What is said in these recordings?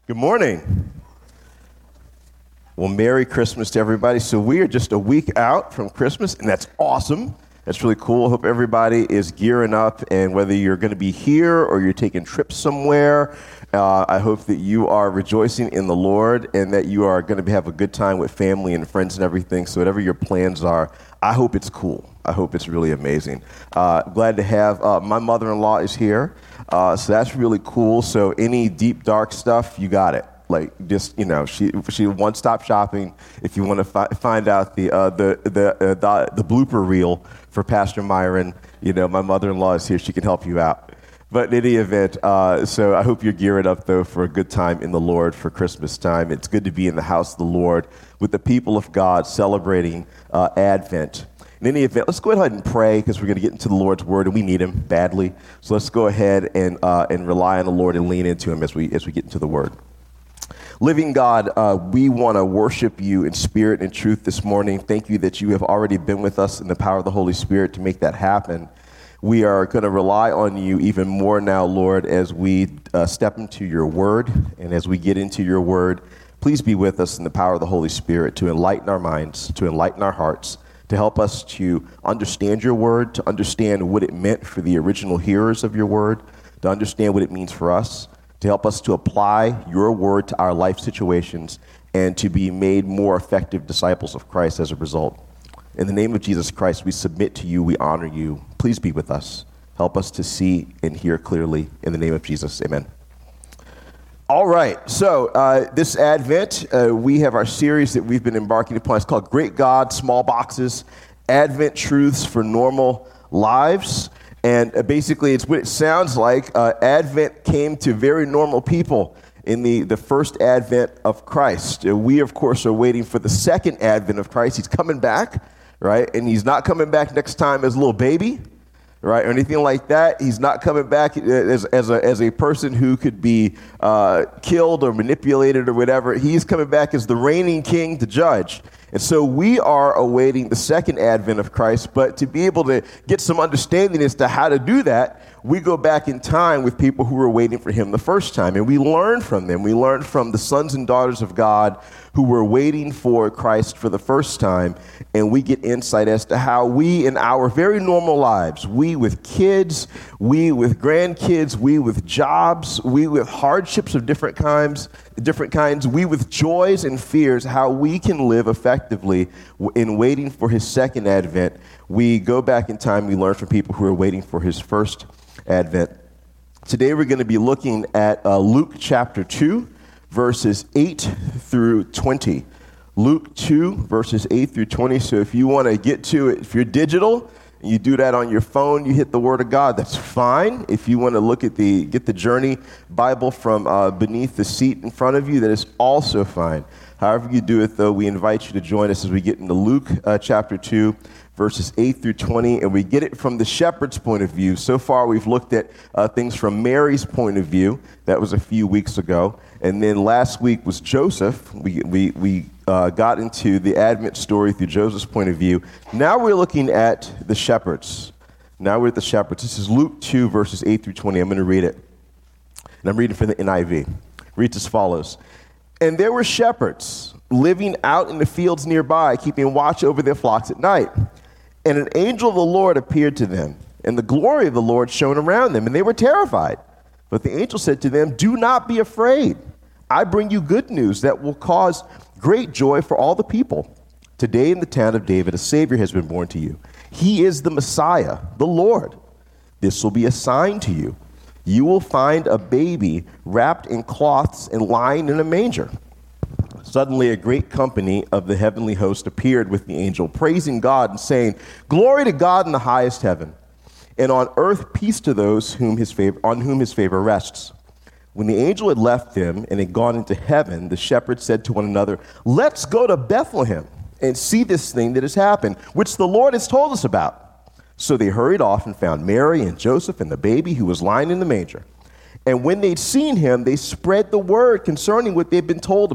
Good morning. Well, Merry Christmas to everybody. So we are just a week out from Christmas, and that's awesome. That's really cool. Hope everybody is gearing up, and whether you're going to be here or you're taking trips somewhere, I hope that you are rejoicing in the Lord and that you are going to have a good time with family and friends and everything. So whatever your plans are, I hope it's cool. I hope it's really amazing. Glad to have my mother-in-law is here, so that's really cool. So any deep, dark stuff, you got it. Like, just, she one-stop shopping. If you want to find out the blooper reel for Pastor Myron, my mother-in-law is here. She can help you out. But in any event, so I hope you're gearing up, though, for a good time in the Lord for Christmas time. It's good to be in the house of the Lord with the people of God celebrating Advent. In any event, let's go ahead and pray because we're going to get into the Lord's Word, and we need Him badly. So let's go ahead and rely on the Lord and lean into Him as we get into the Word. Living God, we want to worship you in spirit and truth this morning. Thank you that you have already been with us in the power of the Holy Spirit to make that happen. We are going to rely on you even more now, Lord, as we step into your word and as we get into your word. Please be with us in the power of the Holy Spirit to enlighten our minds, to enlighten our hearts, to help us to understand your word, to understand what it meant for the original hearers of your word, to understand what it means for us, to help us to apply your word to our life situations and to be made more effective disciples of Christ as a result. In the name of Jesus Christ, we submit to you, we honor you. Please be with us. Help us to see and hear clearly. In the name of Jesus, amen. All right, so this Advent, we have our series that we've been embarking upon. It's called Great God, Small Boxes, Advent Truths for Normal Lives. And basically, it's what it sounds like. Advent came to very normal people in the first advent of Christ. We, of course, are waiting for the second advent of Christ. He's coming back, right? And he's not coming back next time as a little baby, right, or anything like that. He's not coming back as a person who could be killed or manipulated or whatever. He's coming back as the reigning king to judge. And so we are awaiting the second advent of Christ, but to be able to get some understanding as to how to do that, we go back in time with people who were waiting for him the first time, and we learn from them. We learn from the sons and daughters of God who were waiting for Christ for the first time, and we get insight as to how we in our very normal lives, we with kids, we with grandkids, we with jobs, we with hardships of different kinds, we with joys and fears, how we can live effectively in waiting for his second advent. We go back in time, we learn from people who are waiting for his first advent. Today we're going to be looking at Luke chapter 2, verses 8 through 20. Luke 2, verses 8 through 20. So if you want to get to it, if you're digital, and you do that on your phone, you hit the Word of God, that's fine. If you want to look at get the Journey Bible from beneath the seat in front of you, that is also fine. However you do it, though, we invite you to join us as we get into Luke chapter 2, verses 8 through 20, and we get it from the shepherd's point of view. So far, we've looked at things from Mary's point of view. That was a few weeks ago. And then last week was Joseph. We got into the Advent story through Joseph's point of view. Now we're looking at the shepherds. Now we're at the shepherds. This is Luke 2, verses 8 through 20. I'm going to read it. And I'm reading from the NIV. It reads as follows. And there were shepherds living out in the fields nearby, keeping watch over their flocks at night. And an angel of the Lord appeared to them, and the glory of the Lord shone around them, and they were terrified. But the angel said to them, "Do not be afraid. I bring you good news that will cause great joy for all the people. Today in the town of David, a Savior has been born to you. He is the Messiah, the Lord. This will be a sign to you. You will find a baby wrapped in cloths and lying in a manger." Suddenly a great company of the heavenly host appeared with the angel, praising God and saying, "Glory to God in the highest heaven, and on earth peace to those on whom his favor rests." When the angel had left them and had gone into heaven, the shepherds said to one another, "Let's go to Bethlehem and see this thing that has happened, which the Lord has told us about." So they hurried off and found Mary and Joseph and the baby who was lying in the manger. And when they'd seen him, they spread the word concerning what they'd been told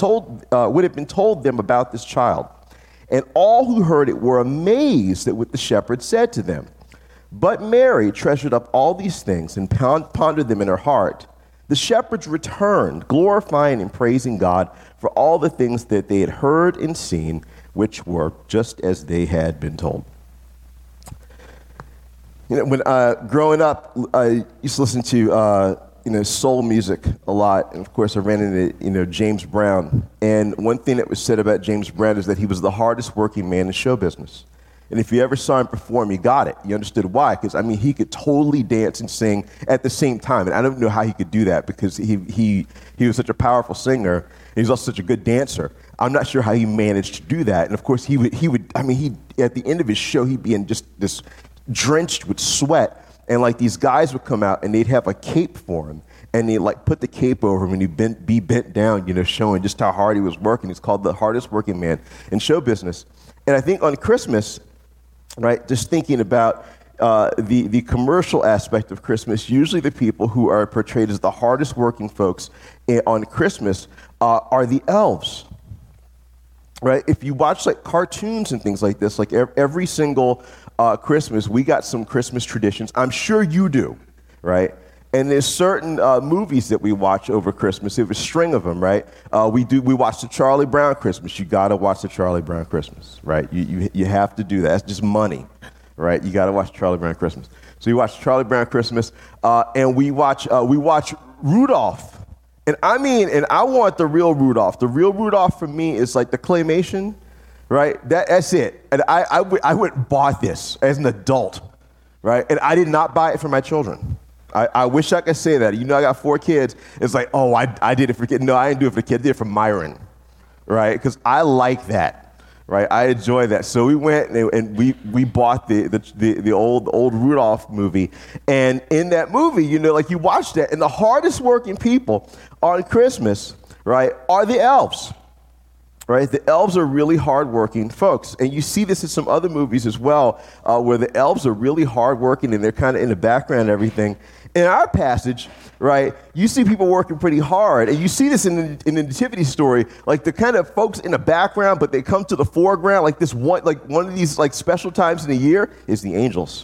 them about this child. And all who heard it were amazed at what the shepherds said to them. But Mary treasured up all these things and pondered them in her heart. The shepherds returned, glorifying and praising God for all the things that they had heard and seen, which were just as they had been told. When growing up, I used to listen to soul music a lot, and of course I ran into James Brown. And one thing that was said about James Brown is that he was the hardest working man in show business. And if you ever saw him perform, you got it. You understood why, because he could totally dance and sing at the same time. And I don't know how he could do that because he was such a powerful singer. And he was also such a good dancer. I'm not sure how he managed to do that. And of course, he at the end of his show, he'd be in just this drenched with sweat. And like these guys would come out and they'd have a cape for him. And they'd like put the cape over him and he'd be bent down, showing just how hard he was working. He's called the hardest working man in show business. And I think on Christmas, right, just thinking about the commercial aspect of Christmas, usually the people who are portrayed as the hardest working folks on Christmas are the elves, right? If you watch like cartoons and things like this, like every single Christmas, we got some Christmas traditions. I'm sure you do, right? And there's certain movies that we watch over Christmas. There's a string of them, right? We watch the Charlie Brown Christmas. You got to watch the Charlie Brown Christmas, right? You have to do that. That's just money, right? You got to watch Charlie Brown Christmas. So you watch Charlie Brown Christmas, and we watch Rudolph. And I want the real Rudolph. The real Rudolph for me is like the claymation, right? That's it. And I went and bought this as an adult, right? And I did not buy it for my children. I wish I could say that. I got 4 kids. It's like, oh, I did it for kids. No, I didn't do it for kids. I did it for Myron, right? Because I like that, right? I enjoy that. So we went and we bought the old Rudolph movie. And in that movie, you watch that, and the hardest working people on Christmas, right, are the elves. Right? The elves are really hardworking folks. And you see this in some other movies as well, where the elves are really hardworking and they're kind of in the background and everything. In our passage, right, you see people working pretty hard. And you see this in the Nativity story, like the kind of folks in the background, but they come to the foreground, like one of these like special times in the year is the angels.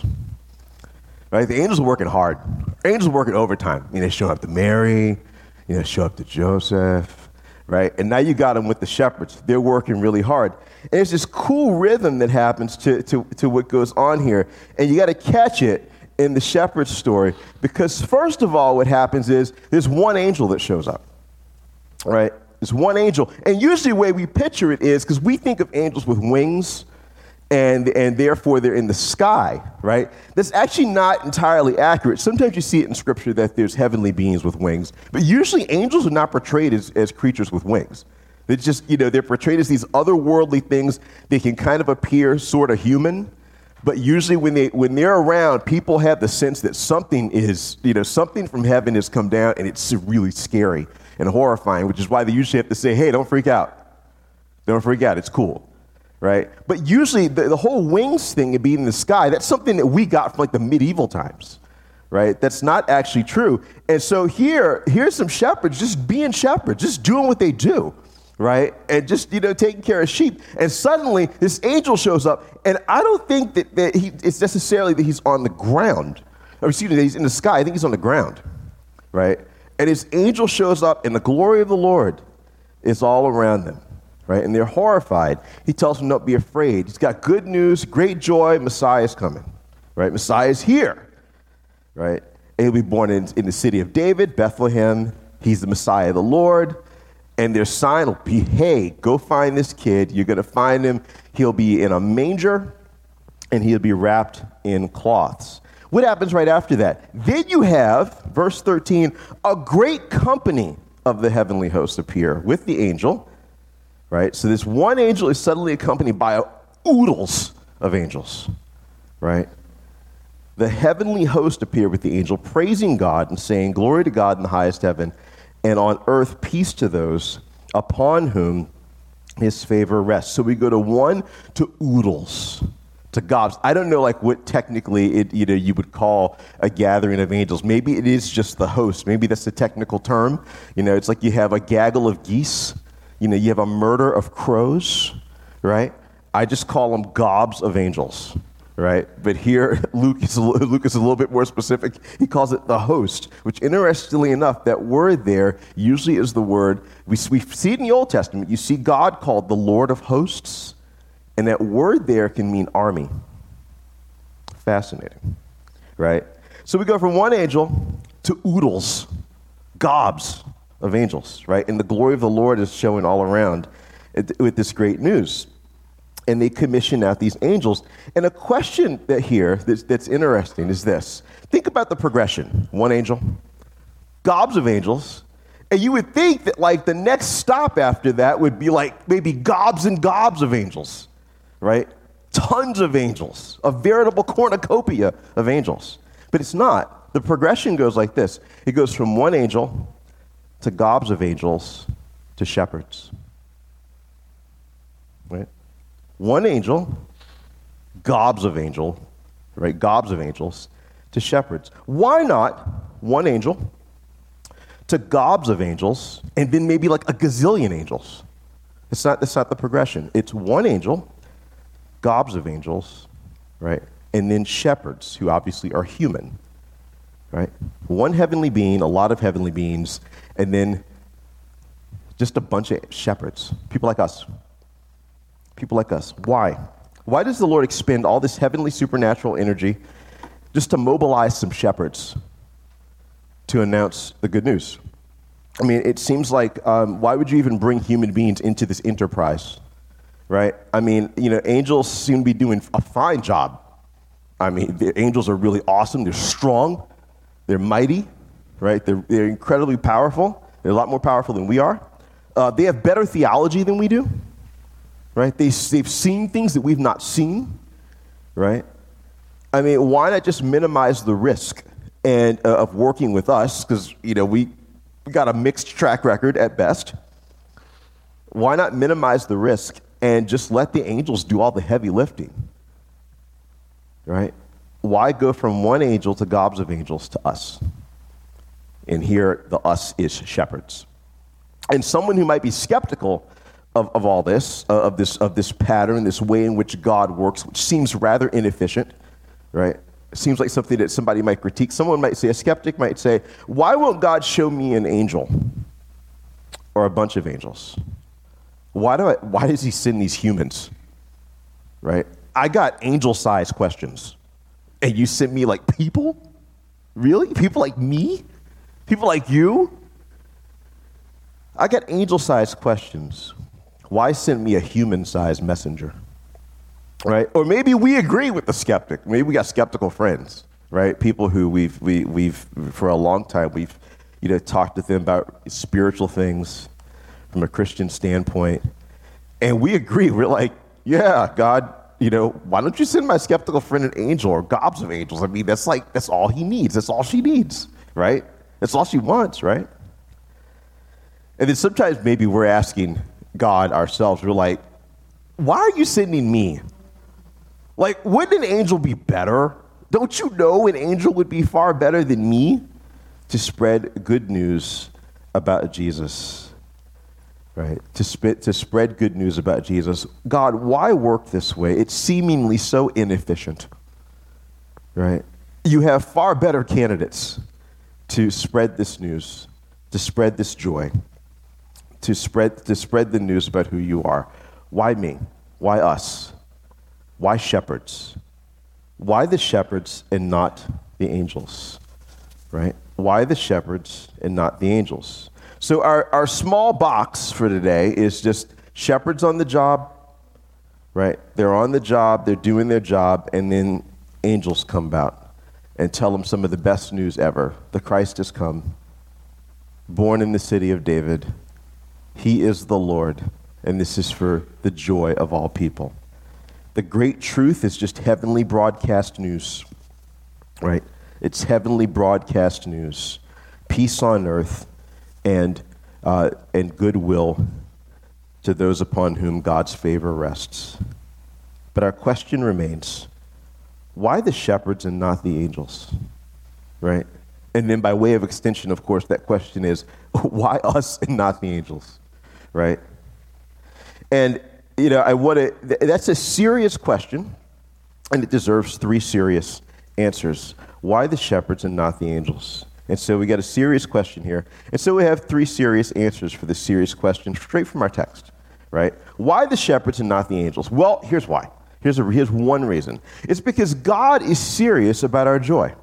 Right? The angels are working hard. Angels are working overtime. They show up to Mary, show up to Joseph. Right? And now you got them with the shepherds. They're working really hard. And there's this cool rhythm that happens to what goes on here. And you got to catch it in the shepherd's story. Because first of all, what happens is there's one angel that shows up. Right? There's one angel. And usually the way we picture it is, because we think of angels with wings, and therefore they're in the sky, right? That's actually not entirely accurate. Sometimes you see it in Scripture that there's heavenly beings with wings, but usually angels are not portrayed as creatures with wings. They're just, they're portrayed as these otherworldly things. They can kind of appear sort of human, but usually when they're around, people have the sense that something from heaven has come down, and it's really scary and horrifying, which is why they usually have to say, hey, don't freak out. Don't freak out. It's cool. Right? But usually the whole wings thing and being in the sky, that's something that we got from like the medieval times, right? That's not actually true. And so here's some shepherds just being shepherds, just doing what they do, right? And just, taking care of sheep. And suddenly this angel shows up, and I don't think that it's necessarily that he's on the ground. Or excuse me, that he's in the sky. I think he's on the ground, right? And this angel shows up, and the glory of the Lord is all around them. Right? And they're horrified. He tells them, don't be afraid. He's got good news, great joy. Messiah's coming. Right? Messiah's here. Right? And he'll be born in the city of David, Bethlehem. He's the Messiah, the Lord. And their sign will be, hey, go find this kid. You're going to find him. He'll be in a manger, and he'll be wrapped in cloths. What happens right after that? Then you have, verse 13, a great company of the heavenly hosts appear with the angel. Right? So this one angel is suddenly accompanied by oodles of angels, right? The heavenly host appear with the angel, praising God and saying, glory to God in the highest heaven, and on earth peace to those upon whom his favor rests. So we go to 1 to oodles, to gobs. I don't know like what technically you would call a gathering of angels. Maybe it is just the host. Maybe that's the technical term. It's like you have a gaggle of geese. You have a murder of crows, right? I just call them gobs of angels, right? But here, Luke is a little bit more specific. He calls it the host, which interestingly enough, that word there usually is the word, we see it in the Old Testament. You see God called the Lord of hosts, and that word there can mean army. Fascinating, right? So we go from one angel to oodles, gobs of angels, right? And the glory of the Lord is showing all around with this great news. And they commission out these angels. And a question that's interesting is this. Think about the progression. One angel, gobs of angels. And you would think that like the next stop after that would be like maybe gobs and gobs of angels, right? Tons of angels, a veritable cornucopia of angels. But it's not. The progression goes like this. It goes from one angel to gobs of angels to shepherds, right? One angel, gobs of angels to shepherds. Why not one angel to gobs of angels and then maybe like a gazillion angels? That's not the progression. It's one angel, gobs of angels, right? And then shepherds, who obviously are human, right? One heavenly being, a lot of heavenly beings, and then just a bunch of shepherds, people like us. People like us. Why? Why does the Lord expend all this heavenly supernatural energy just to mobilize some shepherds to announce the good news? I mean, it seems like, why would you even bring human beings into this enterprise, right? I mean, angels seem to be doing a fine job. I mean, the angels are really awesome. They're strong. They're mighty, right? They're incredibly powerful. They're a lot more powerful than we are. They have better theology than we do. Right? They've seen things that we've not seen, right? I mean, why not just minimize the risk and of working with us? Because, we got a mixed track record at best. Why not minimize the risk and just let the angels do all the heavy lifting, right? Why go from one angel to gobs of angels to us? And here, the us is shepherds. And someone who might be skeptical of all this, of this pattern, this way in which God works, which seems rather inefficient, right? It seems like something that somebody might critique. Someone might say, a skeptic might say, why won't God show me an angel or a bunch of angels? Why does he send these humans, right? I got angel-sized questions, and you sent me like people? Really? People like me? People like you? I got angel-sized questions. Why send me a human-sized messenger, right? Or maybe we agree with the skeptic. Maybe we got skeptical friends, right? People who we've for a long time, we've talked to them about spiritual things from a Christian standpoint. And we agree. We're like, yeah, God, why don't you send my skeptical friend an angel or gobs of angels? I mean, that's all he needs. That's all she needs, right? That's all she wants, right? And then sometimes maybe we're asking God ourselves, we're like, why are you sending me? Like, wouldn't an angel be better? Don't you know an angel would be far better than me to spread good news about Jesus, right? To spread good news about Jesus. God, why work this way? It's seemingly so inefficient, right? You have far better candidates to spread this news, to spread this joy, to spread the news about who you are. Why me? Why us? Why shepherds? Why the shepherds and not the angels, right? Why the shepherds and not the angels? So our small box for today is just shepherds on the job, right? They're on the job, they're doing their job, and then angels come out and tell them some of the best news ever. The Christ has come, born in the city of David. He is the Lord, and this is for the joy of all people. The great truth is just heavenly broadcast news, right? It's heavenly broadcast news. Peace on earth and goodwill to those upon whom God's favor rests. But our question remains, why the shepherds and not the angels, right? And then by way of extension, of course, that question is, why us and not the angels? Right? And, that's a serious question. And it deserves 3 serious answers. Why the shepherds and not the angels? And so we got a serious question here. And so we have 3 serious answers for this serious question straight from our text, right? Why the shepherds and not the angels? Well, here's why. Here's one reason. It's because God is serious about our joy.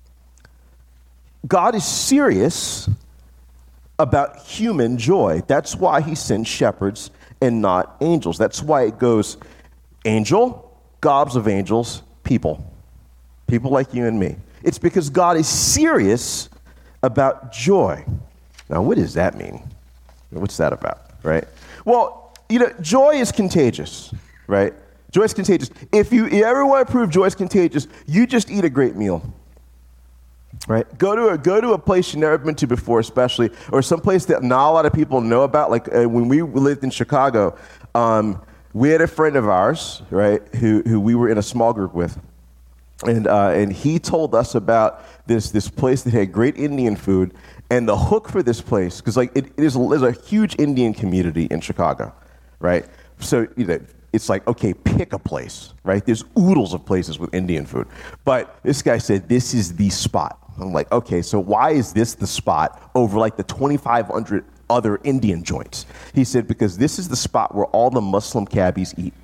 God is serious about human joy. That's why he sends shepherds and not angels. That's why it goes angel, gobs of angels, people like you and me. It's because God is serious about joy. Now, what does that mean? What's that about, right? Well, joy is contagious, right? Joy is contagious. If you ever want to prove joy is contagious, you just eat a great meal, right? Go to a place you've never been to before, especially, or some place that not a lot of people know about. Like when we lived in Chicago, we had a friend of ours, right, who we were in a small group with, and he told us about this place that had great Indian food, and the hook for this place, because there's a huge Indian community in Chicago, right? So it's like, okay, pick a place, right? There's oodles of places with Indian food, but this guy said this is the spot. I'm like, okay, so why is this the spot over like the 2,500 other Indian joints? He said, because this is the spot where all the Muslim cabbies eat.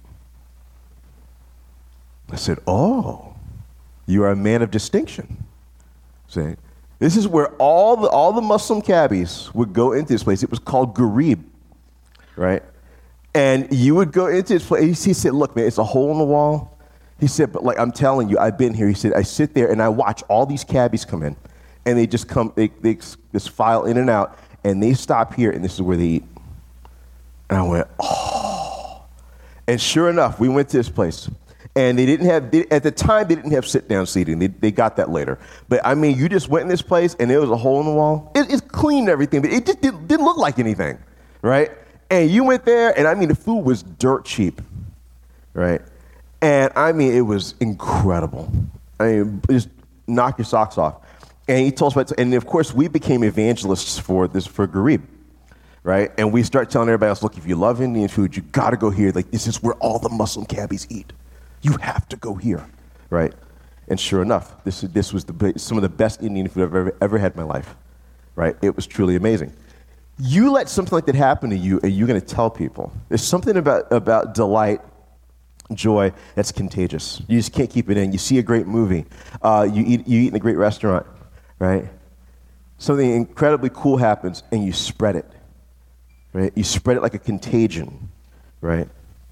I said, oh, you are a man of distinction. Say, this is where all the Muslim cabbies would go into this place. It was called Garib, right? And you would go into this place. He said, look, man, it's a hole in the wall. He said, but I'm telling you, I've been here. He said, I sit there and I watch all these cabbies come in, and they just come, they just file in and out, and they stop here, and this is where they eat. And I went, oh. And sure enough, we went to this place. And at the time, they didn't have sit-down seating. They got that later. But, I mean, you just went in this place, and there was a hole in the wall. It's clean and everything, but it just didn't look like anything, right? And you went there, and, I mean, the food was dirt cheap, right? And, I mean, it was incredible. I mean, just knock your socks off. And he told us about it. And, of course, we became evangelists for Garib, right? And we start telling everybody else, look, if you love Indian food, you got to go here. Like, this is where all the Muslim cabbies eat. You have to go here, right? And sure enough, this was some of the best Indian food I've ever had in my life, right? It was truly amazing. You let something like that happen to you, and you're going to tell people. There's something about delight, joy, that's contagious. You just can't keep it in. You see a great movie. You eat in a great restaurant, right? Something incredibly cool happens, and you spread it, right? You spread it like a contagion, right?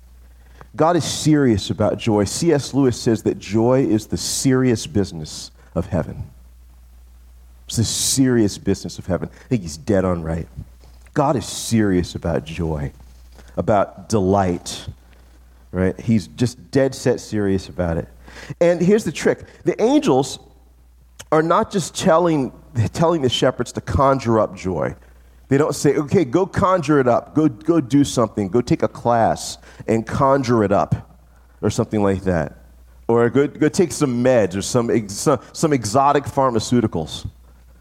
God is serious about joy. C.S. Lewis says that joy is the serious business of heaven. It's the serious business of heaven. I think he's dead on right. God is serious about joy, about delight, right? He's just dead set serious about it. And here's the trick. The angels are not just telling the shepherds to conjure up joy. They don't say, okay, go conjure it up. Go do something. Go take a class and conjure it up or something like that. Or go take some meds or some exotic pharmaceuticals,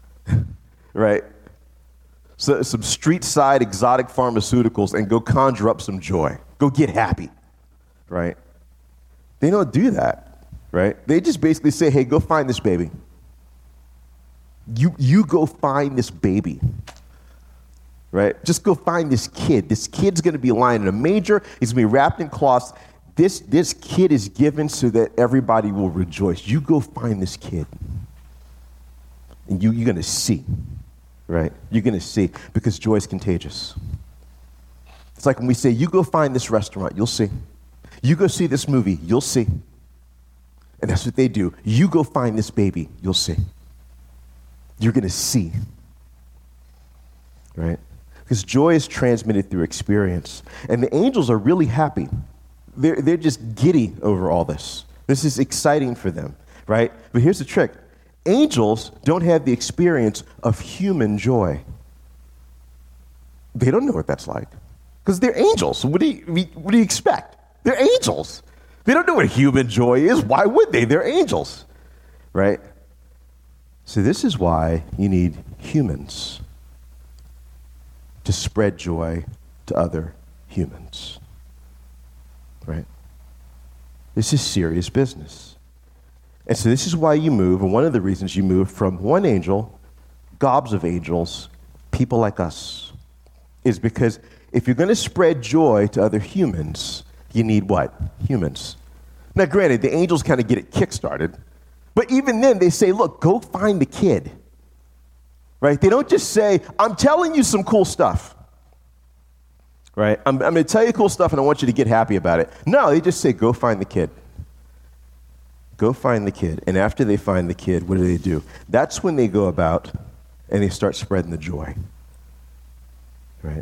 right? So, some street side exotic pharmaceuticals and go conjure up some joy. Go get happy, right? They don't do that, right? They just basically say, hey, go find this baby. You go find this baby. Right? Just go find this kid. This kid's going to be lying in a manger. He's going to be wrapped in cloths. This kid is given so that everybody will rejoice. You go find this kid. And you're going to see. Right? You're going to see. Because joy is contagious. It's like when we say, you go find this restaurant. You'll see. You go see this movie. You'll see. And that's what they do. You go find this baby. You'll see. You're going to see. Right? Because joy is transmitted through experience. And the angels are really happy. They're just giddy over all this. This is exciting for them, right? But here's the trick. Angels don't have the experience of human joy. They don't know what that's like. Because they're angels. What do you expect? They're angels. They don't know what human joy is. Why would they? They're angels, right? So this is why you need humans to spread joy to other humans, right? This is serious business. And so this is why you move, and one of the reasons you move from one angel, gobs of angels, people like us, is because if you're going to spread joy to other humans, you need what? Humans. Now, granted, the angels kind of get it kickstarted, but even then they say, look, go find the kid. Right? They don't just say, I'm telling you some cool stuff. Right? I'm going to tell you cool stuff and I want you to get happy about it. No, they just say, go find the kid. Go find the kid. And after they find the kid, what do? That's when they go about and they start spreading the joy. Right?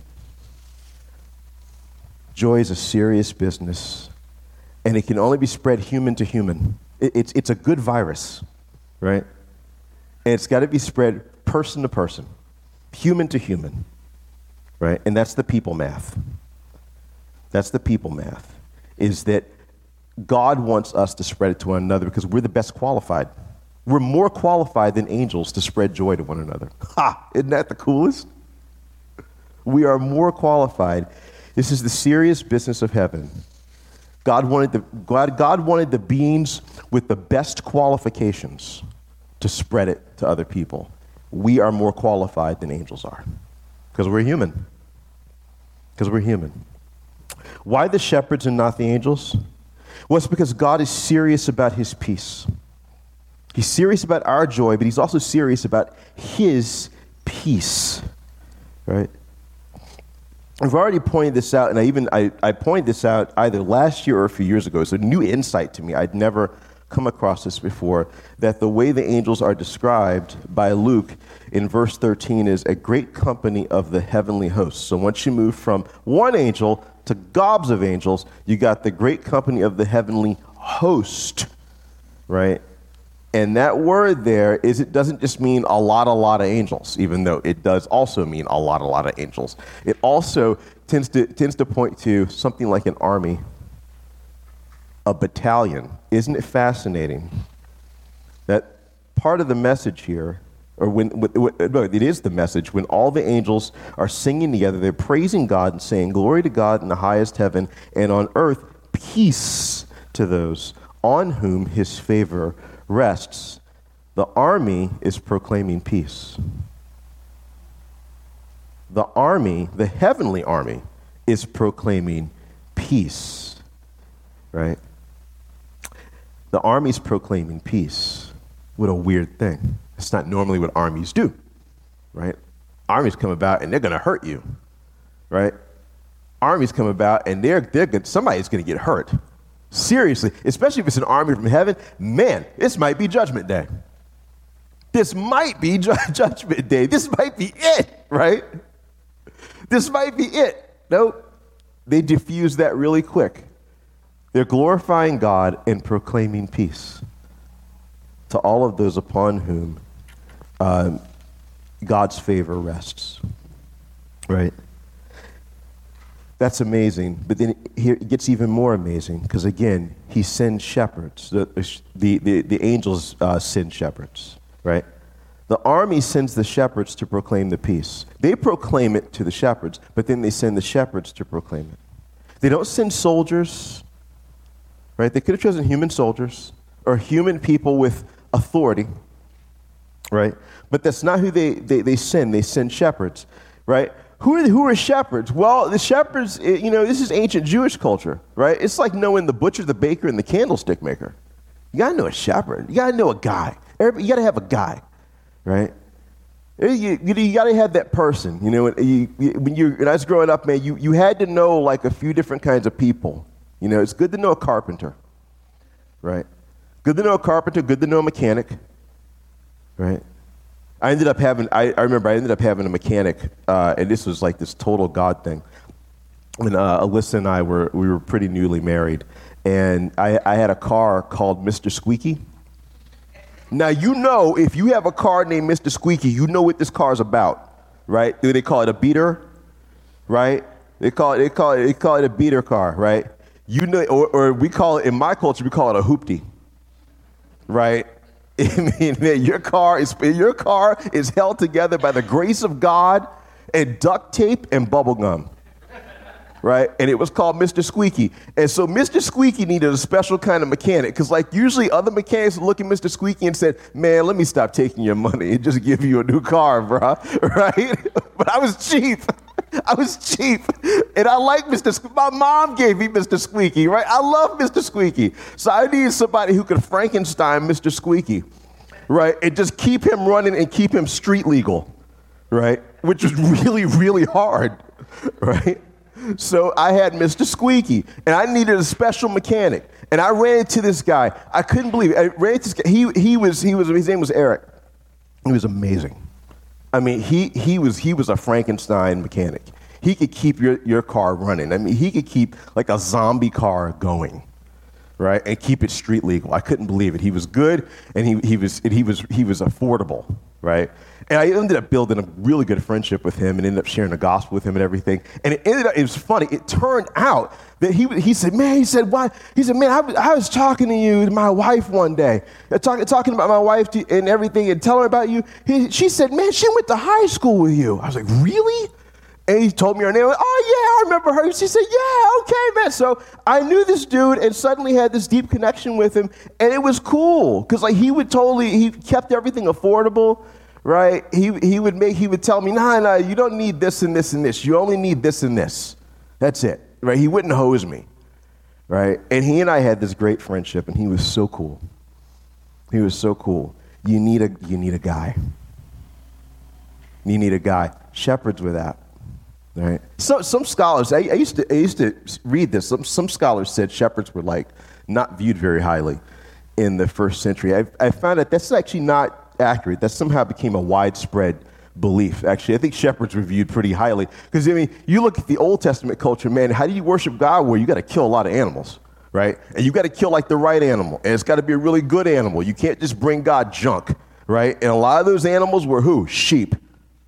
Joy is a serious business, and it can only be spread human to human. It's a good virus, right? And it's got to be spread person to person, human to human, right? And that's the people math. That's the people math, is that God wants us to spread it to one another because we're the best qualified. We're more qualified than angels to spread joy to one another. Ha! Isn't that the coolest? We are more qualified. This is the serious business of heaven. God wanted the beings with the best qualifications to spread it to other people. We are more qualified than angels are because we're human. Because we're human. Why the shepherds and not the angels? Well, it's because God is serious about his peace. He's serious about our joy, but he's also serious about his peace, right? I've already pointed this out, and I pointed this out either last year or a few years ago. It's a new insight to me. I'd never come across this before, that the way the angels are described by Luke in verse 13 is a great company of the heavenly hosts. So once you move from one angel to gobs of angels, you got the great company of the heavenly host, right? And that word there is, it doesn't just mean a lot of angels, even though it does also mean a lot of angels. It also tends to point to something like an army, a battalion. Isn't it fascinating that part of the message here, or it is the message, when all the angels are singing together, they're praising God and saying, glory to God in the highest heaven, and on earth, peace to those on whom his favor rests. The army is proclaiming peace. The army, the heavenly army, is proclaiming peace, right? The army's proclaiming peace. What a weird thing. It's not normally what armies do, right? Armies come about and they're going to hurt you, right? Armies come about and somebody's going to get hurt. Seriously, especially if it's an army from heaven, man, this might be Judgment Day. This might be Judgment Day. This might be it, right? This might be it. Nope. They diffuse that really quick. They're glorifying God and proclaiming peace to all of those upon whom God's favor rests, right? That's amazing, but then here it gets even more amazing because again, he sends shepherds. The angels send shepherds, right? The army sends the shepherds to proclaim the peace. They proclaim it to the shepherds, but then they send the shepherds to proclaim it. They don't send soldiers, right? They could have chosen human soldiers or human people with authority, right? But that's not who they send. They send shepherds, right? Who are shepherds? Well, the shepherds, this is ancient Jewish culture, right? It's like knowing the butcher, the baker, and the candlestick maker. You got to know a shepherd. You got to know a guy. You got to have a guy, right? You got to have that person. When I was growing up, man, you had to know like a few different kinds of people. It's good to know a carpenter, right? Good to know a carpenter, good to know a mechanic, right? I remember I ended up having a mechanic, and this was like this total God thing. When Alyssa and I we were pretty newly married, and I had a car called Mr. Squeaky. Now, if you have a car named Mr. Squeaky, you know what this car is about, right? Do they call it a beater, right? They call it a beater car, right? Or we call it, in my culture, we call it a hoopty, right? I mean, your car is held together by the grace of God and duct tape and bubble gum, right? And it was called Mr. Squeaky. And so Mr. Squeaky needed a special kind of mechanic because like usually other mechanics would look at Mr. Squeaky and said, man, let me stop taking your money and just give you a new car, bro, right? But I was cheap. I was cheap. And I like Mr. Squeaky. My mom gave me Mr. Squeaky, right? I love Mr. Squeaky. So I needed somebody who could Frankenstein Mr. Squeaky, right? And just keep him running and keep him street legal, right? Which was really, really hard, right? So I had Mr. Squeaky, and I needed a special mechanic. And I ran into this guy. I couldn't believe it. I ran into this guy. His name was Eric. He was amazing. I mean, he was a Frankenstein mechanic. He could keep your car running. I mean, he could keep like a zombie car going, right? And keep it street legal. I couldn't believe it. He was good, and he was affordable, right? And I ended up building a really good friendship with him and ended up sharing the gospel with him and everything. And it was funny. It turned out that he said, man, I was talking to my wife one day, talking about my wife and everything and telling her about you. She said, man, she went to high school with you. I was like, really? And he told me her name. Oh, yeah, I remember her. She said, yeah, okay, man. So I knew this dude and suddenly had this deep connection with him. And it was cool because like he kept everything affordable. Right? He would tell me, nah, you don't need this and this and this. You only need this and this. That's it. Right? He wouldn't hose me. Right? And he and I had this great friendship, and he was so cool. He was so cool. You need a guy. You need a guy. Shepherds were that. Right? So some scholars, I used to read this. Some scholars said shepherds were like not viewed very highly in the first century. I found that that's actually not accurate. That somehow became a widespread belief. Actually, I think shepherds were viewed pretty highly because, I mean, you look at the Old Testament culture, man, how do you worship God? Well, you got to kill a lot of animals, right? And you got to kill like the right animal, and it's got to be a really good animal. You can't just bring God junk, right? And a lot of those animals were who? Sheep.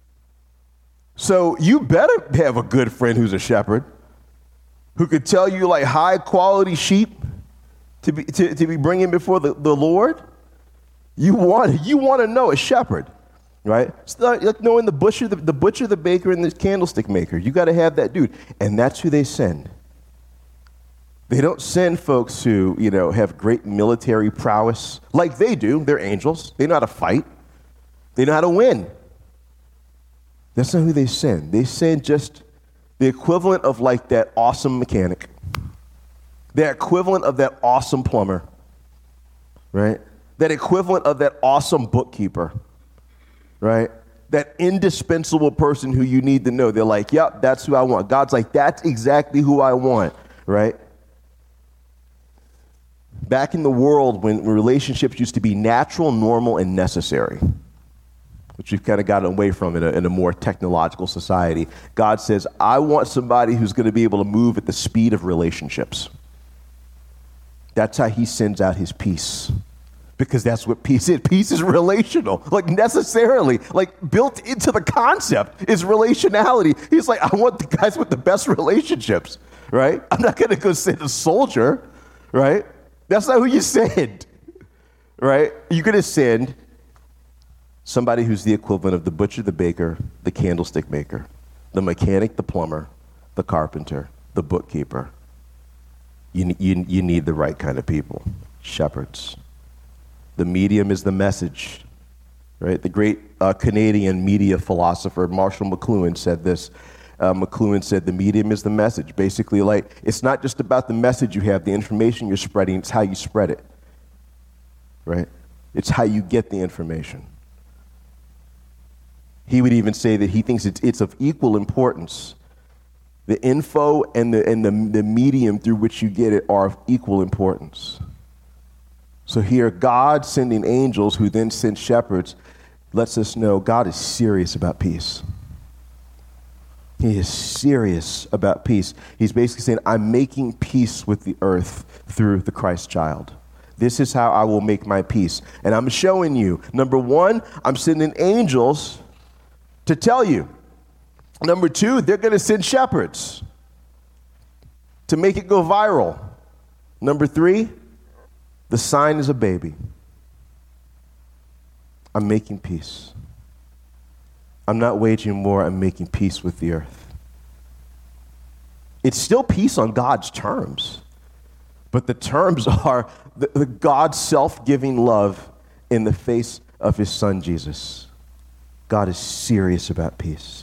So you better have a good friend who's a shepherd who could tell you like high quality sheep to be bringing before the Lord. You want to know a shepherd, right? It's like knowing the butcher, the baker, and the candlestick maker. You got to have that dude, and that's who they send. They don't send folks who have great military prowess like they do. They're angels. They know how to fight. They know how to win. That's not who they send. They send just the equivalent of like that awesome mechanic, the equivalent of that awesome plumber, right? That equivalent of that awesome bookkeeper, right? That indispensable person who you need to know. They're like, yep, that's who I want. God's like, that's exactly who I want, right? Back in the world when relationships used to be natural, normal, and necessary, which we've kind of gotten away from in a more technological society, God says, I want somebody who's going to be able to move at the speed of relationships. That's how he sends out his peace. Because that's what peace is. Peace is relational, like necessarily, like built into the concept is relationality. He's like, I want the guys with the best relationships, right? I'm not going to go send a soldier, right? That's not who you send, right? You're going to send somebody who's the equivalent of the butcher, the baker, the candlestick maker, the mechanic, the plumber, the carpenter, the bookkeeper. You need the right kind of people, shepherds. The medium is the message, right? The great Canadian media philosopher Marshall McLuhan said this. McLuhan said the medium is the message. Basically, like, it's not just about the message you have, the information you're spreading, it's how you spread it, right? It's how you get the information. He would even say that he thinks it's of equal importance. The info and the medium through which you get it are of equal importance. So here, God sending angels who then send shepherds lets us know God is serious about peace. He is serious about peace. He's basically saying, I'm making peace with the earth through the Christ child. This is how I will make my peace. And I'm showing you, number one, I'm sending angels to tell you. Number two, they're going to send shepherds to make it go viral. Number three, the sign is a baby. I'm making peace. I'm not waging war, I'm making peace with the earth. It's still peace on God's terms, but the terms are the God's self-giving love in the face of his son, Jesus. God is serious about peace,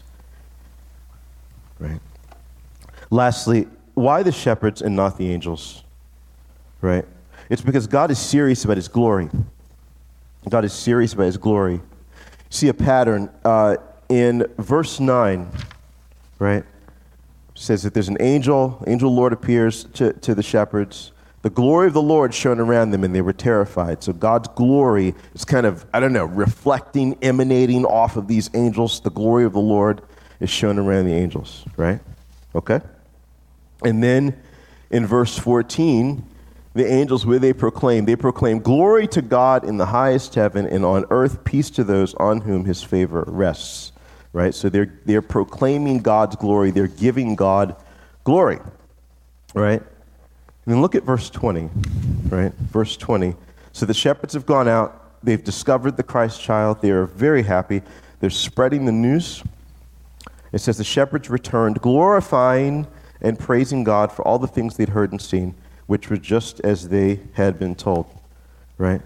right? Lastly, why the shepherds and not the angels, right? It's because God is serious about his glory. God is serious about his glory. See a pattern in verse 9, right? It says that there's an angel Lord appears to the shepherds. The glory of the Lord shone around them, and they were terrified. So God's glory is kind of, reflecting, emanating off of these angels. The glory of the Lord is shown around the angels, right? Okay? And then in verse 14, the angels, where they proclaim glory to God in the highest heaven, and on earth peace to those on whom his favor rests, right? So they're proclaiming God's glory. They're giving God glory, right? And then look at verse 20, right? Verse 20. So the shepherds have gone out. They've discovered the Christ child. They are very happy. They're spreading the news. It says the shepherds returned, glorifying and praising God for all the things they'd heard and seen, which were just as they had been told, right?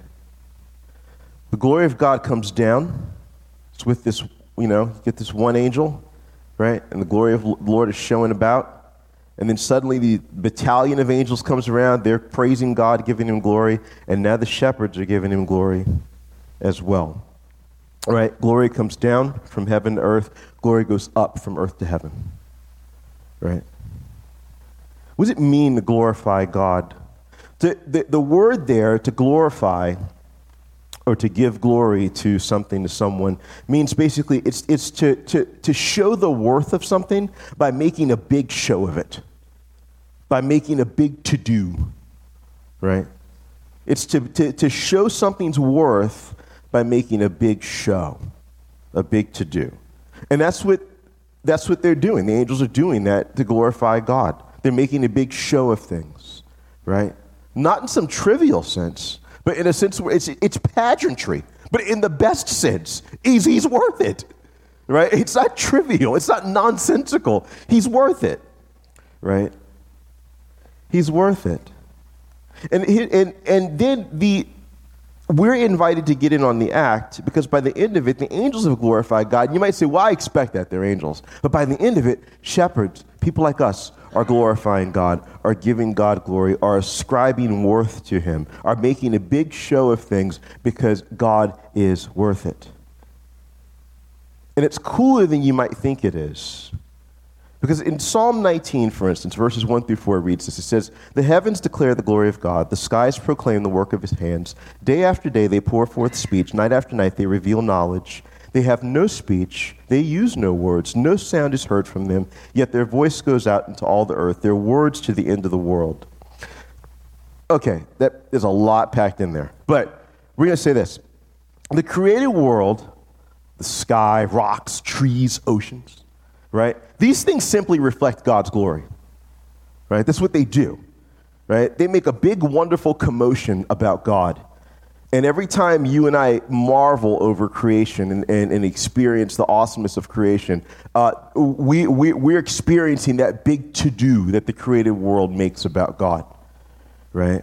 The glory of God comes down. It's with this, you get this one angel, right? And the glory of the Lord is showing about. And then suddenly the battalion of angels comes around. They're praising God, giving him glory. And now the shepherds are giving him glory as well. All right, glory comes down from heaven to earth. Glory goes up from earth to heaven. Right? What does it mean to glorify God? The word there, to glorify or to give glory to something, to someone, means basically it's to show the worth of something by making a big show of it, by making a big to-do, right? It's to show something's worth by making a big show, a big to-do. And that's what they're doing. The angels are doing that to glorify God. They're making a big show of things, right? Not in some trivial sense, but in a sense where it's pageantry, but in the best sense. He's worth it, right? It's not trivial. It's not nonsensical. He's worth it, right? He's worth it. And then we're invited to get in on the act, because by the end of it, the angels have glorified God. And you might say, well, I expect that. They're angels. But by the end of it, shepherds, people like us, are glorifying God, are giving God glory, are ascribing worth to him, are making a big show of things because God is worth it. And it's cooler than you might think it is. Because in Psalm 19, for instance, verses 1 through 4 reads this. It says, the heavens declare the glory of God. The skies proclaim the work of his hands. Day after day they pour forth speech. Night after night they reveal knowledge. They have no speech. They use no words. No sound is heard from them. Yet their voice goes out into all the earth. Their words to the end of the world. Okay, there's a lot packed in there. But we're going to say this. The created world, the sky, rocks, trees, oceans, right? These things simply reflect God's glory, right? That's what they do, right? They make a big, wonderful commotion about God. And every time you and I marvel over creation and experience the awesomeness of creation, we're experiencing that big to-do that the created world makes about God, right?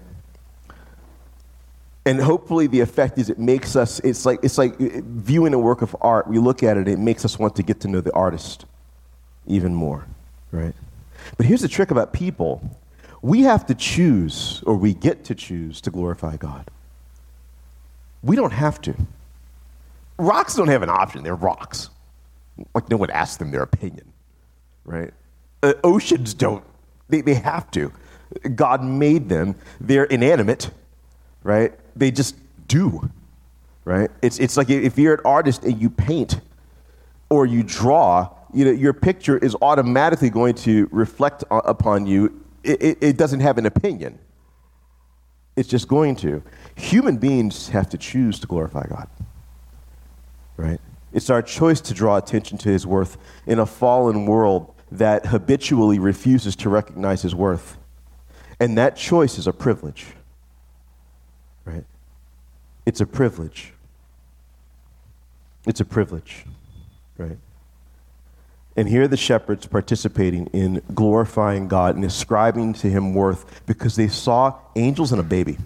And hopefully the effect is it makes us, it's like viewing a work of art. We look at it, it makes us want to get to know the artist even more, right? But here's the trick about people. We have to choose, or we get to choose, to glorify God. We don't have to. Rocks don't have an option. They're rocks. Like, no one asks them their opinion, right? Oceans don't. They have to. God made them. They're inanimate, right? They just do, right? It's like if you're an artist and you paint or you draw, your picture is automatically going to reflect upon you. It doesn't have an opinion. It's just going to. Human beings have to choose to glorify God, right? It's our choice to draw attention to his worth in a fallen world that habitually refuses to recognize his worth. And that choice is a privilege, right? It's a privilege. It's a privilege, right? And here are the shepherds participating in glorifying God and ascribing to him worth because they saw angels and a baby.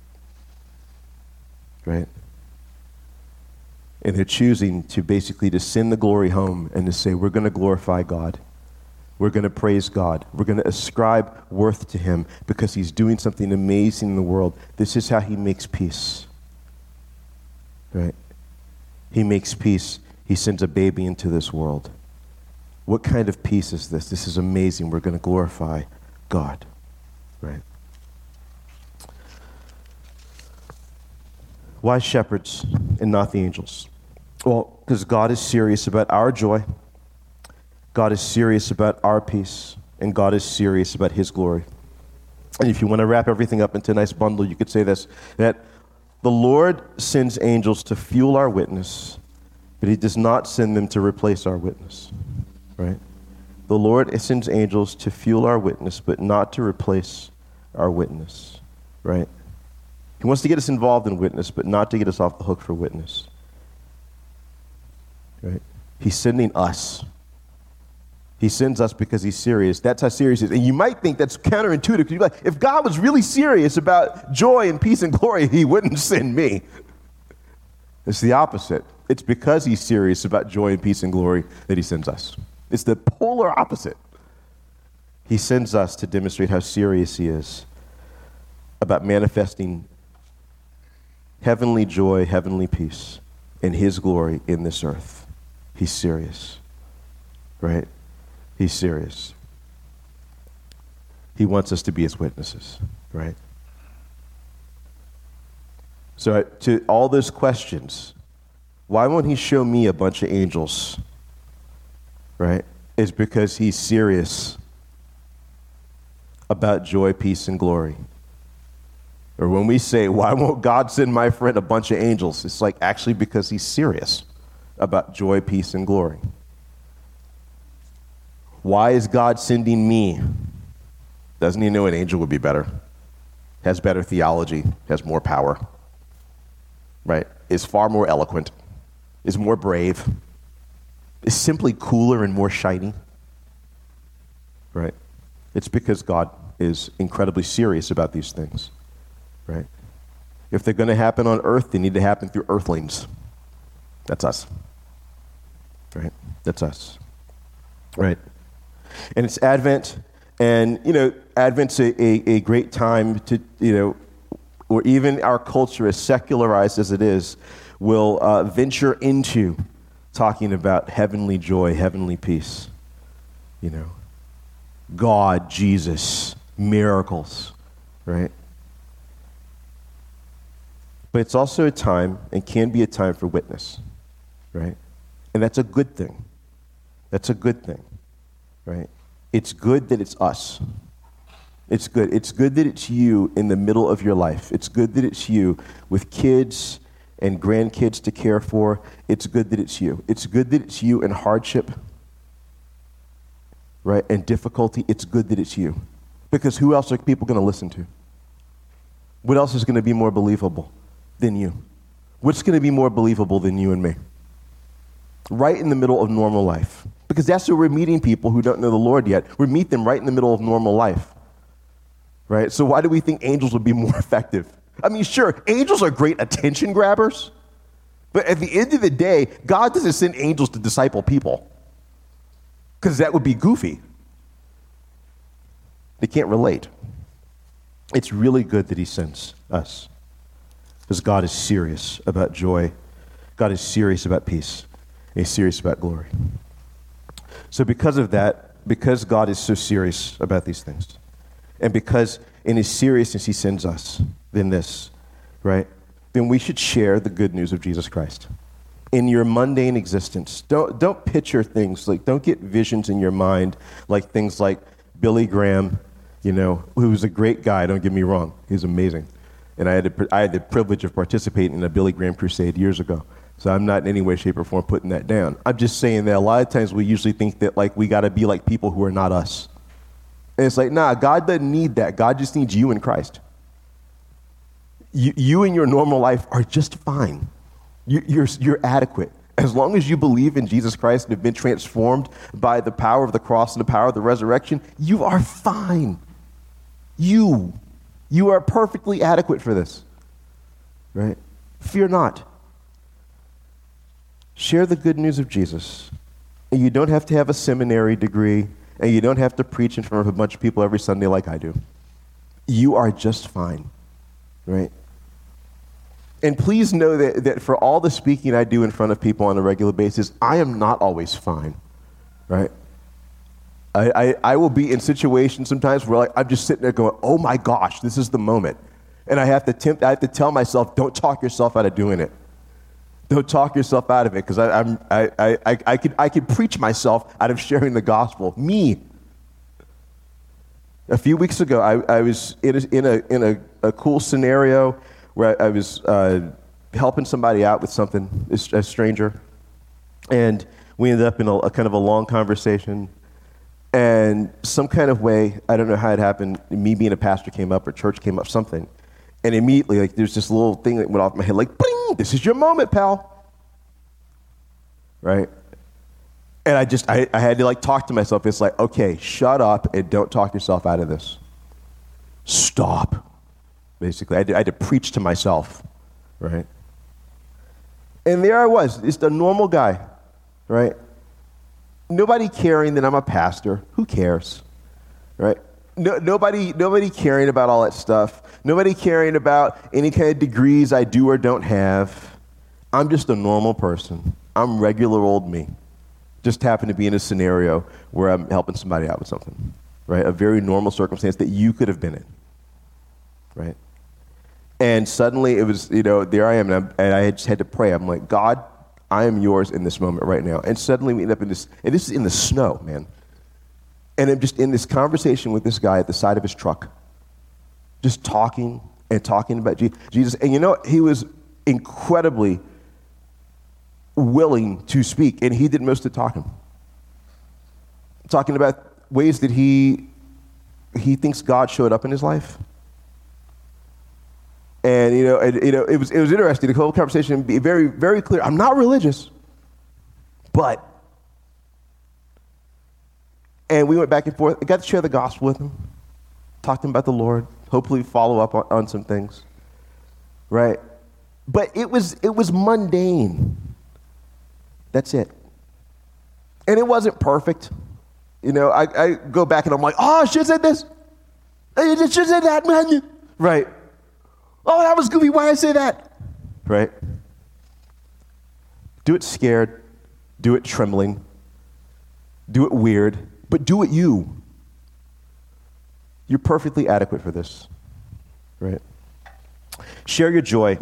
Right? And they're choosing to basically to send the glory home and to say, we're going to glorify God. We're going to praise God. We're going to ascribe worth to him because he's doing something amazing in the world. This is how he makes peace. Right? He makes peace. He sends a baby into this world. What kind of peace is this? This is amazing. We're going to glorify God. Right? Why shepherds and not the angels? Well, because God is serious about our joy. God is serious about our peace. And God is serious about his glory. And if you want to wrap everything up into a nice bundle, you could say this, that the Lord sends angels to fuel our witness, but he does not send them to replace our witness. Right? The Lord sends angels to fuel our witness, but not to replace our witness. Right? He wants to get us involved in witness, but not to get us off the hook for witness. Right? He's sending us. He sends us because he's serious. That's how serious he is. And you might think that's counterintuitive. Because you're like, if God was really serious about joy and peace and glory, he wouldn't send me. It's the opposite. It's because he's serious about joy and peace and glory that he sends us. It's the polar opposite. He sends us to demonstrate how serious he is about manifesting heavenly joy, heavenly peace, and his glory in this earth. He's serious. Right? He's serious. He wants us to be his witnesses. Right? So to all those questions, why won't he show me a bunch of angels? Right? It's because he's serious about joy, peace, and glory. Or when we say, why won't God send my friend a bunch of angels? It's like actually because he's serious about joy, peace, and glory. Why is God sending me? Doesn't he know an angel would be better? Has better theology, has more power, right? Is far more eloquent, is more brave, is simply cooler and more shiny, right? It's because God is incredibly serious about these things, right? If they're going to happen on earth, they need to happen through earthlings. That's us, right? That's us, right? And it's Advent, and, Advent's a great time to, or even our culture, as secularized as it is, will venture into talking about heavenly joy, heavenly peace. God, Jesus, miracles, right? But it's also a time, and can be a time for witness, right? And that's a good thing. That's a good thing, right? It's good that it's us. It's good. It's good that it's you in the middle of your life. It's good that it's you with kids and grandkids to care for. It's good that it's you. It's good that it's you in hardship, right, and difficulty. It's good that it's you. Because who else are people going to listen to? What else is going to be more believable than you? What's going to be more believable than you and me? Right in the middle of normal life. Because that's where we're meeting people who don't know the Lord yet. We meet them right in the middle of normal life. Right? So why do we think angels would be more effective? I mean, sure, angels are great attention grabbers. But at the end of the day, God doesn't send angels to disciple people. Because that would be goofy. They can't relate. It's really good that he sends us. Because God is serious about joy. God is serious about peace. And he's serious about glory. So because of that, because God is so serious about these things, and because in his seriousness he sends us, then this, right? Then we should share the good news of Jesus Christ. In your mundane existence, don't picture things, like don't get visions in your mind like things like Billy Graham, who was a great guy, don't get me wrong. He's amazing. And I had the privilege of participating in a Billy Graham crusade years ago. So I'm not in any way, shape, or form putting that down. I'm just saying that a lot of times we usually think that we got to be like people who are not us. And it's like, nah, God doesn't need that. God just needs you in Christ. You in your normal life are just fine. You're adequate. As long as you believe in Jesus Christ and have been transformed by the power of the cross and the power of the resurrection, you are fine. You are perfectly adequate for this, right? Fear not. Share the good news of Jesus. And you don't have to have a seminary degree, and you don't have to preach in front of a bunch of people every Sunday like I do. You are just fine, right? And please know that for all the speaking I do in front of people on a regular basis, I am not always fine, right? I will be in situations sometimes where I'm just sitting there going, oh my gosh, this is the moment. And I have to tell myself, don't talk yourself out of doing it. Don't talk yourself out of it, because I could preach myself out of sharing the gospel. Me. A few weeks ago, I was in a cool scenario where I was helping somebody out with something, a stranger, and we ended up in a kind of a long conversation. And some kind of way, I don't know how it happened, me being a pastor came up, or church came up, something. And immediately, there's this little thing that went off my head, like, bling, this is your moment, pal. Right? And I had to talk to myself. It's like, okay, shut up and don't talk yourself out of this. Stop. Basically, I had to preach to myself, right? And there I was, just a normal guy, right? Nobody caring that I'm a pastor. Who cares, right? Nobody caring about all that stuff. Nobody caring about any kind of degrees I do or don't have. I'm just a normal person. I'm regular old me. Just happen to be in a scenario where I'm helping somebody out with something, right? A very normal circumstance that you could have been in, right? And suddenly it was, there I am, and I just had to pray. I'm like, God, I am yours in this moment right now. And suddenly we end up in this, and this is in the snow, man. And I'm just in this conversation with this guy at the side of his truck, just talking about Jesus. And he was incredibly willing to speak, and he did most of the talking about ways that he thinks God showed up in his life. And it was interesting. The whole conversation be very, very clear. I'm not religious, but, and we went back and forth. I got to share the gospel with him, talk to him about the Lord, hopefully follow up on some things, right? But it was mundane. That's it. And it wasn't perfect. I go back and I'm like, oh, I should have said this. I should have said that, man. Right. Oh, that was goofy. Why did I say that? Right? Do it scared. Do it trembling. Do it weird. But do it you. You're perfectly adequate for this. Right? Share your joy.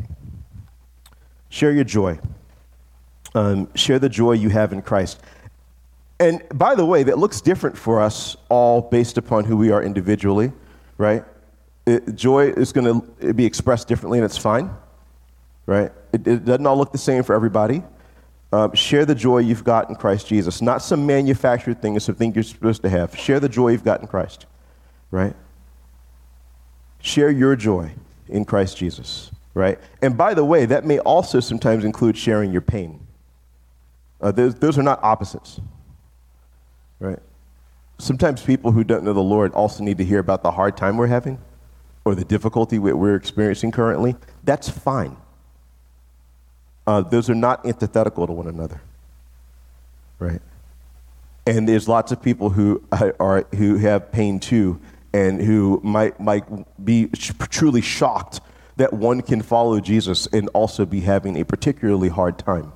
Share your joy. Share the joy you have in Christ. And by the way, that looks different for us all based upon who we are individually, right? Joy is going to be expressed differently, and it's fine, right? It doesn't all look the same for everybody. Share the joy you've got in Christ Jesus, not some manufactured thing or something you're supposed to have. Share the joy you've got in Christ, right? Share your joy in Christ Jesus, right? And by the way, that may also sometimes include sharing your pain. Those are not opposites, right? Sometimes people who don't know the Lord also need to hear about the hard time we're having or the difficulty we're experiencing currently. That's fine. Those are not antithetical to one another, right? And there's lots of people who have pain too, and who might be truly shocked that one can follow Jesus and also be having a particularly hard time.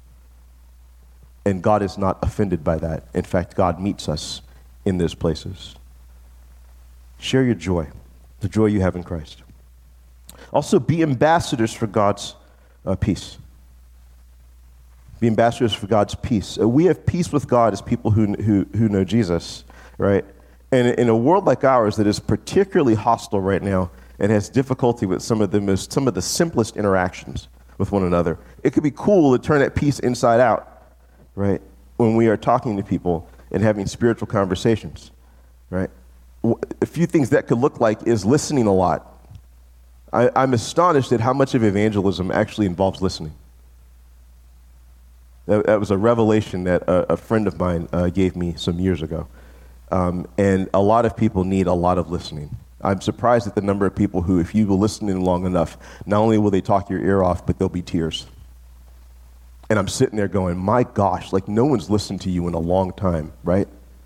And God is not offended by that. In fact, God meets us in those places. Share your joy, the joy you have in Christ. Also, be ambassadors for God's peace. Be ambassadors for God's peace. We have peace with God as people who know Jesus, right? And in a world like ours that is particularly hostile right now and has difficulty with some of the simplest interactions with one another, it could be cool to turn that peace inside out, right? When we are talking to people and having spiritual conversations, right? A few things that could look like is listening a lot. I'm astonished at how much of evangelism actually involves listening. That was a revelation that a friend of mine gave me some years ago. And a lot of people need a lot of listening. I'm surprised at the number of people who, if you will listen in long enough, not only will they talk your ear off, but there'll be tears. And I'm sitting there going, my gosh, like no one's listened to you in a long time, right?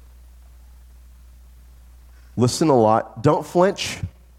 Listen a lot. Don't flinch.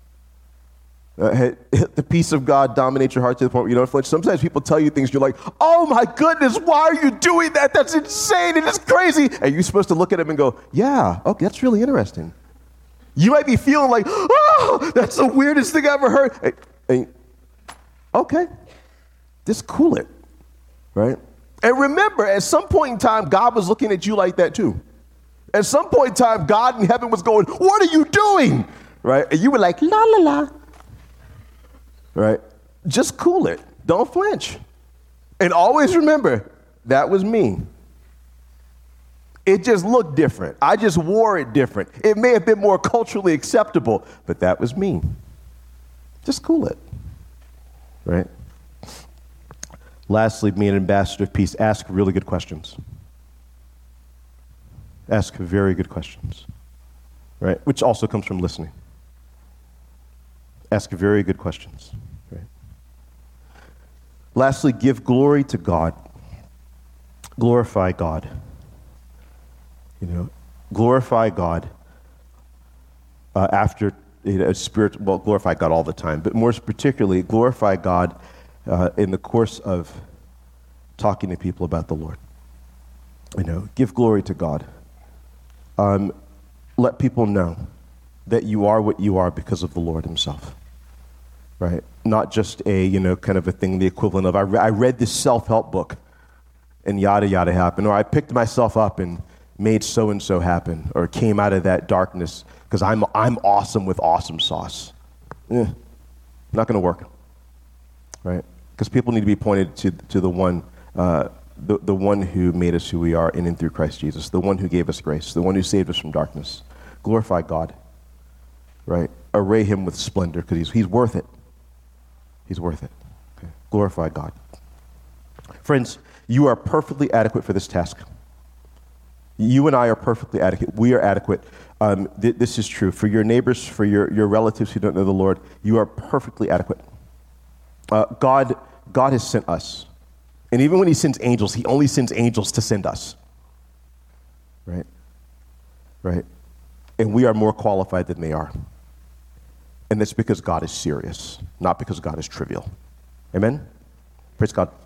The peace of God dominates your heart to the point where you don't flinch. Sometimes people tell you things, you're like, oh my goodness, why are you doing that? That's insane, it is crazy. And you're supposed to look at them and go, yeah, okay, that's really interesting. You might be feeling like, oh, that's the weirdest thing I ever heard. Okay, just cool it, right? And remember, at some point in time, God was looking at you like that too. At some point in time, God in heaven was going, what are you doing? Right? And you were like, la, la, la. Right? Just cool it. Don't flinch. And always remember, that was me. It just looked different. I just wore it different. It may have been more culturally acceptable, but that was me. Just cool it. Right? Lastly, be an ambassador of peace. Ask really good questions. Ask very good questions. Right? Which also comes from listening. Ask very good questions. Right? Lastly, give glory to God. Glorify God. Glorify God after spirit. Well, glorify God all the time, but more particularly, glorify God in the course of talking to people about the Lord. Give glory to God. Let people know that you are what you are because of the Lord himself, right? Not just a, kind of a thing, the equivalent of, I read this self-help book and yada, yada happened, or I picked myself up and made so-and-so happen, or came out of that darkness because I'm awesome with awesome sauce. Not going to work, right? Because people need to be pointed to the one, the one who made us who we are in and through Christ Jesus, the one who gave us grace, the one who saved us from darkness. Glorify God, right? Array him with splendor because he's worth it. He's worth it. Okay. Glorify God. Friends, you are perfectly adequate for this task. You and I are perfectly adequate. We are adequate. This is true. For your neighbors, for your relatives who don't know the Lord, you are perfectly adequate. God has sent us. And even when he sends angels, he only sends angels to send us. Right? Right? And we are more qualified than they are. And that's because God is serious, not because God is trivial. Amen? Praise God.